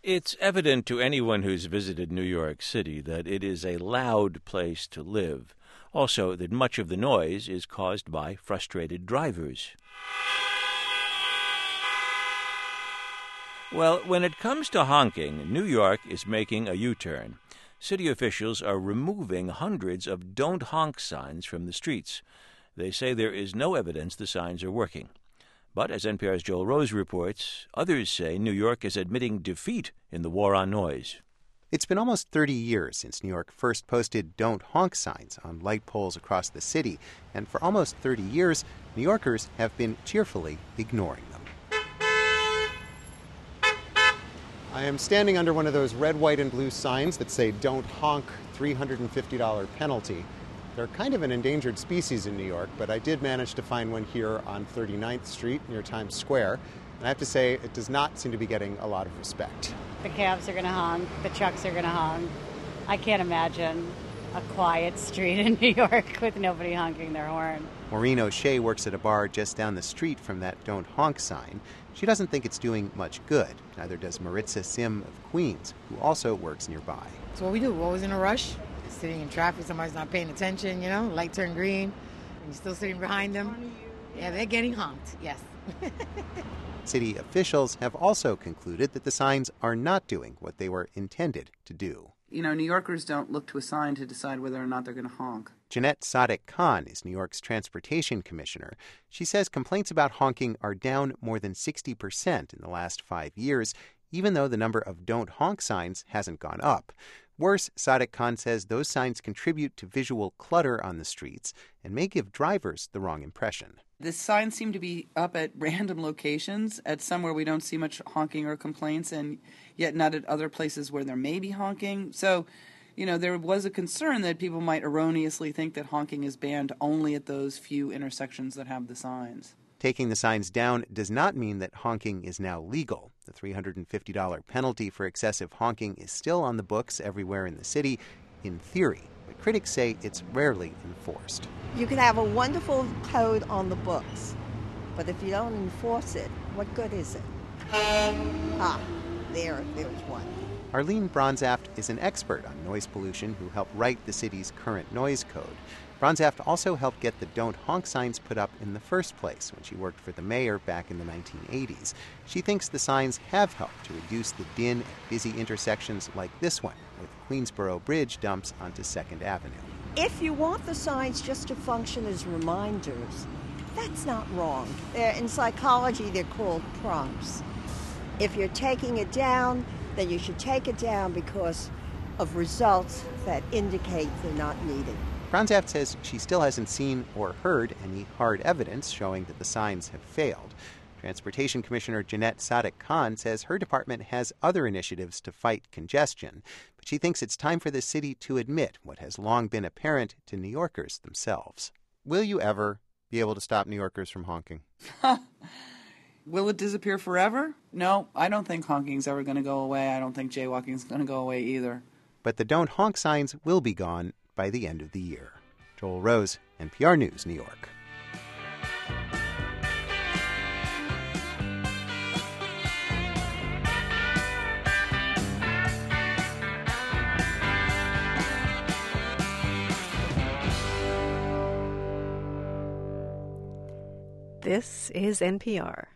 It's evident to anyone who's visited New York City that it is a loud place to live. Also, that much of the noise is caused by frustrated drivers. Well, when it comes to honking, New York is making a U-turn. City officials are removing hundreds of "Don't Honk" signs from the streets. They say there is no evidence the signs are working. But, as NPR's Joel Rose reports, others say New York is admitting defeat in the war on noise. It's been almost 30 years since New York first posted "Don't Honk" signs on light poles across the city. And for almost 30 years, New Yorkers have been cheerfully ignoring them. I am standing under one of those red, white, and blue signs that say "Don't Honk, $350 penalty." They're kind of an endangered species in New York, but I did manage to find one here on 39th Street near Times Square. And I have to say, it does not seem to be getting a lot of respect. The cabs are going to honk, the trucks are going to honk. I can't imagine a quiet street in New York with nobody honking their horn. Maureen O'Shea works at a bar just down the street from that "Don't Honk" sign. She doesn't think it's doing much good. Neither does Maritza Sim of Queens, who also works nearby. That's what we do. We're always in a rush. Sitting in traffic, somebody's not paying attention, light turned green, and you're still sitting behind them. Yeah, they're getting honked, yes. City officials have also concluded that the signs are not doing what they were intended to do. New Yorkers don't look to a sign to decide whether or not they're going to honk. Jeanette Sadik Khan is New York's transportation commissioner. She says complaints about honking are down more than 60% in the last 5 years, even though the number of "Don't Honk" signs hasn't gone up. Worse, Sadik Khan says those signs contribute to visual clutter on the streets and may give drivers the wrong impression. The signs seem to be up at random locations, at somewhere we don't see much honking or complaints, and yet not at other places where there may be honking. So, there was a concern that people might erroneously think that honking is banned only at those few intersections that have the signs. Taking the signs down does not mean that honking is now legal. The $350 penalty for excessive honking is still on the books everywhere in the city, in theory, but critics say it's rarely enforced. You can have a wonderful code on the books, but if you don't enforce it, what good is it? There's one. Arlene Bronzaft is an expert on noise pollution who helped write the city's current noise code. Bronzaft also helped get the "Don't Honk" signs put up in the first place when she worked for the mayor back in the 1980s. She thinks the signs have helped to reduce the din at busy intersections like this one, where the Queensboro Bridge dumps onto 2nd Avenue. If you want the signs just to function as reminders, that's not wrong. In psychology, they're called prompts. If you're taking it down, then you should take it down because of results that indicate they're not needed. Bronzaft says she still hasn't seen or heard any hard evidence showing that the signs have failed. Transportation Commissioner Jeanette Sadik Khan says her department has other initiatives to fight congestion, but she thinks it's time for the city to admit what has long been apparent to New Yorkers themselves. Will you ever be able to stop New Yorkers from honking? Will it disappear forever? No, I don't think honking's ever going to go away. I don't think jaywalking's going to go away either. But the "Don't Honk" signs will be gone by the end of the year. Joel Rose, NPR News, New York. This is NPR.